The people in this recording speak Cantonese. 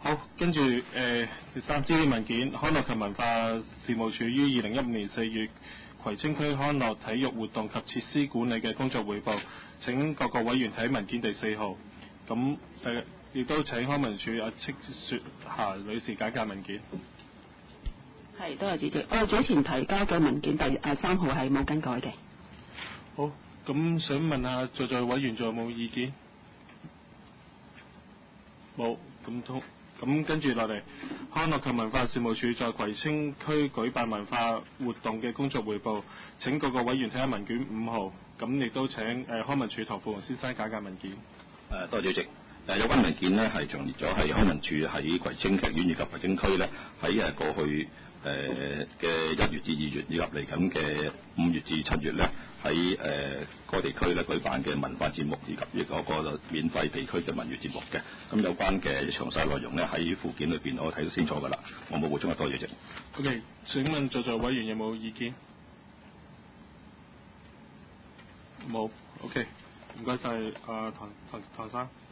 好，跟住第三資料文件，康樂及文化事務署於2015年4月葵青區康樂體育活動及設施管理嘅工作彙報，請各個委員睇文件第4號。咁亦都請康文署戚雪霞女士簡介文件。 係，多謝主席。我哋早前提交嘅文件第3號係冇更改嘅。 好，咁想問下在座委員仲有冇意見？冇，咁跟住落嚟，康樂及文化事務署在葵青區舉辦文化活動嘅工作彙報，請各個委員睇下文件5號。咁亦都請康文署唐富龍先生簡介文件。 多謝主席。有關文件呢係詳列咗係康文署喺葵青劇院以及葵青區呢喺過去嘅1月至2月以及嚟緊嘅5月至7月呢喺各地區呢舉辦嘅文化節目以及嗰個免費地區嘅文娛節目嘅。咁有關嘅詳細內容呢喺附件裏邊我睇得清楚㗎啦，我冇補充，多謝主席。 OK， 請問在座委員有冇意見？冇。OK， 唔該晒，唐生。